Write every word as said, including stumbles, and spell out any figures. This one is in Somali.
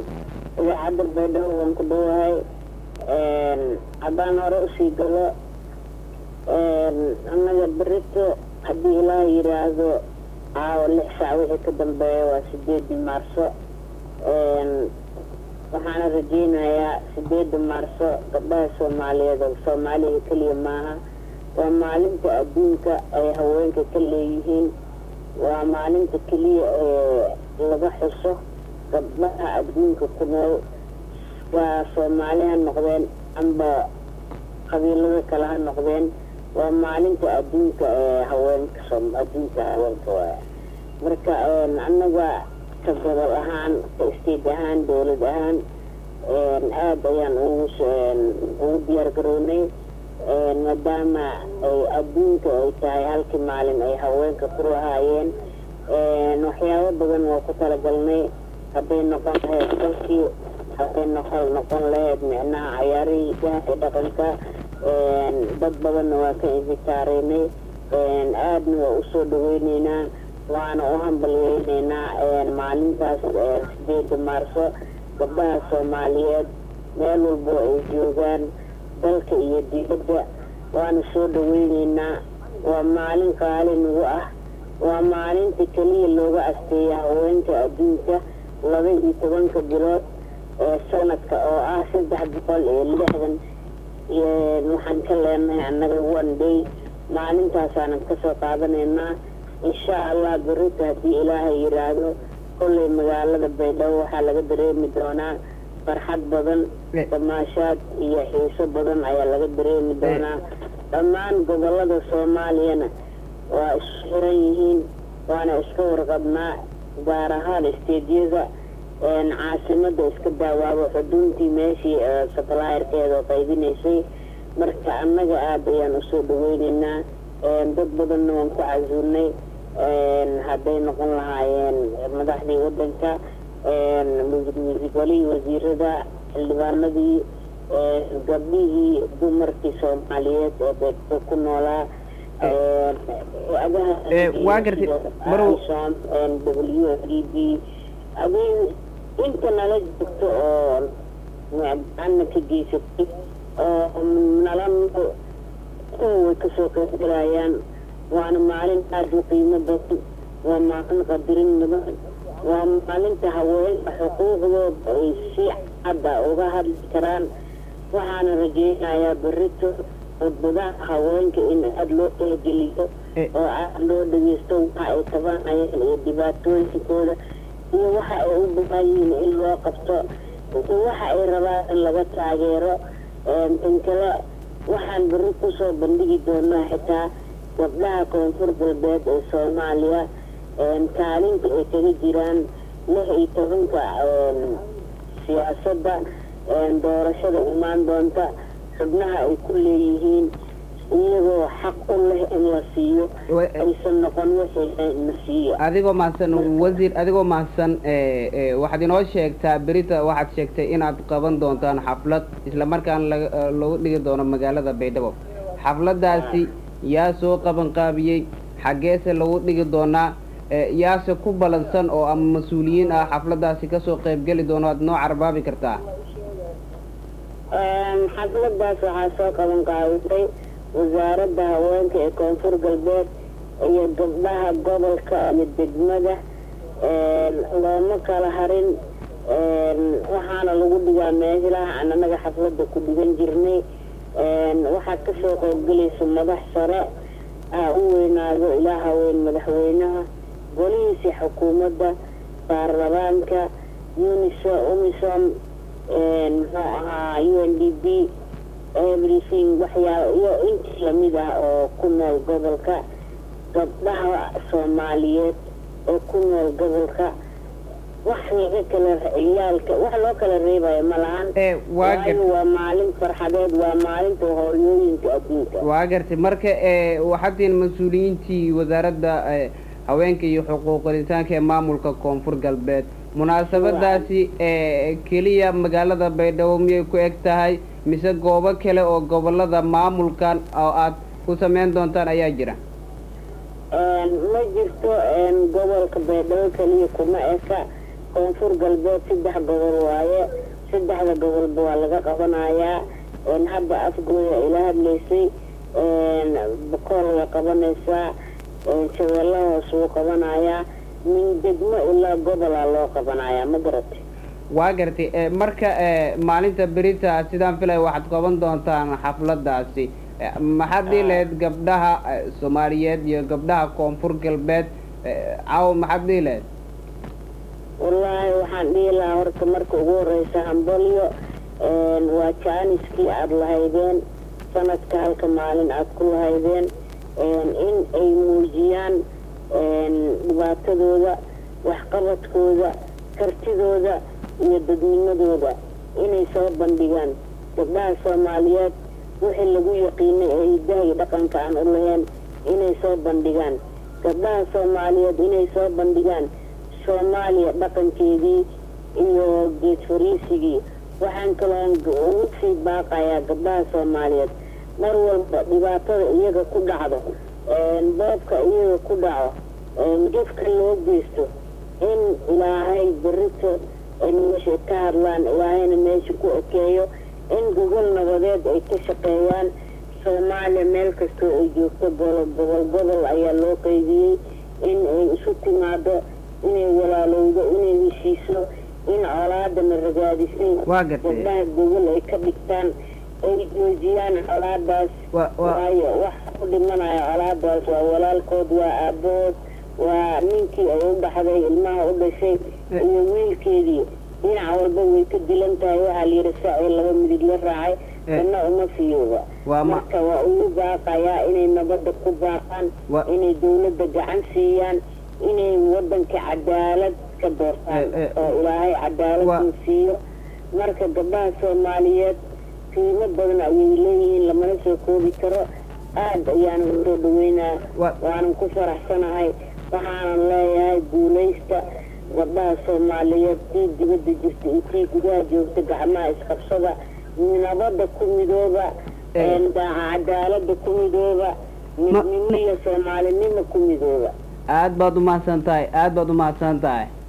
إذاعة البيضاء وانكدوهاي عبان رأسي قلو أنا بريتو حدي إلهي يرادو عاو اللي حساوي كدن بيه وسديد مارسو waxaana rajeynayaa sideeda maarso gabdhaha Soomaaliyeed oo Soomaaliya kaliya maaha waa maalinta adduunka ay haweenka ka leeyihiin waa maalinta kaliya ee laga xuso gabdhaha adduunka ku nool waa Soomaaliya noqdeen amba qabiilada kale ha noqdeen waa maalinta adduunka ee haweenka adduunka haweenka waa marka anaga كبر أهان استيد أهان دولة أهان آب أيان أوش أوديار كروني مدام أدينك أي تاي هالك معلم أي هوين كفروها أيان نحيا بدن وقتل قلني هبين نقل هاي كلشي هبين نقل نقل لهاد معناها عياري كان دقنك دب بدن وكان إذكاريني آب وأسود وينينا waana u hambalyeynaa maalintaas sideeda maarso gabdhaha Soomaaliyeed meel walba ay joogaan dalka iyo dibadda waana soo dhaweynaynaa waa maalin qaali nagu ah waa maalinta kaliya looga asteeyo haweenka adduunka laba iyo tobanka bilood ee sanadka oo ah saddex boqol iyo lixdan iyo waxaan ka leenahay annaga one day maalintaasaan ka soo qaadanaynaa إن شاء الله بريت هدي إلهي يرادو كل مقالة بيضاء وحالة دريمي دونا فرحات بدن تماشات يحيسو بدن عيالة دريمي دونا طمان قبلة الصوماليين وإشهرينيين وانا إشكور قبنا بارها الاستيديوزة ان عاصمة إسكدا وابو حدونتي ماشي سطلاير كيدو طيبين إيسي مركا أمجا آبيان أسود وينينا dad badan oo ku casuunay een haday noqon lahaayeen madaxdii wadanka een wasiirada wasiirada xildhibaanadii gabdhihii dumarkii Soomaaliyeed ee dadka ku noolaa ee waa gartay marow een W F D adii inta nala joogto oo macna ka geysatay oo nalan way ka soo qeybgalayaan waana maalin aad u qiimo badan waa maalin qadarin mudan waa maalinta haweenka xuquuqdooda ay si cad uga hadli karaan waxaana rajeynayaa berrito khudbadaha haweenka in aad loo tixgeliyo oo aad loo dhageysto waxa ay tabanayaan iyo dhibaatooyinkooda iyo waxa ay u baahan yihiin in loo qabto iyo waxa ay rabaan in laga taageero in kale waxaan bari ku soo bandhigi doonaa xitaa gabdhaha koonfur galbeed ee Soomaaliya kaalinta ay kaga jiraan lix iyo tobanka siyaasadda doorashada imaan doonta xubnaha ay ku leeyihiin iyagoo xaq u leh in la siiyo aysan noqon wixii la siiyo adigoo mahadsan wasiir adigoo mahadsan waxaad inoo sheegtaa berita waxaad sheegtay inaad qaban doontaan xaflad isla markaana lagu dhigi doono magaalada Baydhabo xafladaasi yaa soo qaban qaabiyay xageese lagu dhigi doonaa yaase ku balansan oo ama mas'uuliyiin ah xafladaasi ka soo qayb gali doono aad noo carbaabi kartaa xafladaas waxaa soo qaban qaabisay wasaaradda haweenka ee koonfur galbeed iyo gabdhaha gobolka iyo degmada looma kala harin waxaana lagu dhigaa meelaha aan anaga xafladda ku dhigan jirnay waxaa ka soo qaybgalaysa madax sare ah u weynaado ilaaha weyn madaxweynaha golihiisa xukuumadda baarlamaanka UNISO UMISOM muxuu ahaa U N D P everything waxyaalo iyo intii lamid ah oo ku nool gobolka gabdhaha Soomaaliyeed oo ku nool gobolka wax laga kala ciyaalka wax loo kala reebayo malahan ee waa waa maalin farxadeed waa maalinta hooyooyinka adduunka waa gartay marka ee waxaadeen mas'uuliyiintii wasaaradda haweenka iyo xuquuqul insaanka ee maamulka koonfur galbeed munaasabadaasi ee kaliya magaalada Baydhabo miyay ku eg tahay mise goobo kale oo gobolada maamulkan oo aad ku sameyn doontaan ayaa jira ma jirto gobolka Baydhabo kaliya kuma eka koonfur galbeed saddex gobol waaye saddexda gobolba waa laga qabanayaa hadda afgooya ila hadlaysay bakool way qabanaysaa shabeelle hoos wuu qabanayaa min degmo ilaa gobolaa loo qabanayaa ma garatay waa gartay marka maalinta berita sidaan filay waxaad qaban doontaan xafladaasi maxaad dhihi lahayd gabdhaha soomaaliyeed iyo gabdhaha koonfur galbeed caawa maxaad dhihi lahayd wallaahi waxaan dhihi lahaa horta marka ugu horeysa hambalyo waa jaaniskii aada lahaydeen sanadka halka maalin aada ku lahaydeen in ay muujiyaan dhibaatadooda waxqabadkooda kartidooda iyo dadnimadooda inay soo bandhigaan gabdhaha soomaaliyeed wixii lagu yaqiinay ee hidaha iyo dhaqanka aan u lahayn inay soo bandhigaan gabdhaha soomaaliyeed inay soo bandhigaan soomaaliya dhaqankeedii iyo geed fariisigii waxaan kaloo ugu sii baaqayaa gabdhaha soomaaliyeed mar walba dhibaatada iyaga ku dhacdo boobka iyaga ku dhaco gefka loo geysto in ilaahay berito ay meesha ka hadlaan ilaahayna meesha ku ekeeyo in gogol nabadeed ay ka shaqeeyaan soomaaliya meel kastoo ay joogto gobol gobol gobol ayaa loo qaydiyey in ay isu timaado inay walaalowdo inay heshiiso in colaadana ragaadisay gabdhaha gogol ay ka dhigtaan ay joojiyaan colaadaas waayo wax ku dhimanaya colaadaas waa walaalkood waa aabahood waa ninkii ay u dhaxday ilmaha u dhashay iyo wiilkeedii dhinac walba way ka dilan tahay waxaa layidhi sacoo laba midig la raacay dana uma fiyooba marka waa ugu baaqayaa inay nabadda ku baaqaan inay dawladda gacan siiyaan inay wadanka cadaalad ka doortaan oo ilaahay cadaalad uu siiyo marka gabdhaha soomaaliyeed qiimo badan ayay leeyihiin lamana soo koobi karo aad ayaan usoo dhaweynaa waanan ku faraxsanahay waxaanan leeyahay guulaysta gabdhaha soomaaliyeed tii dibadda jirta iyo tii gudaha joogta gacmaha isqabsada nabadda ku midooba cadaalada ku midooba midnimo iyo soomaalinimo ku midooba aad baad umahadsan tahay aad baad umahadsan tahay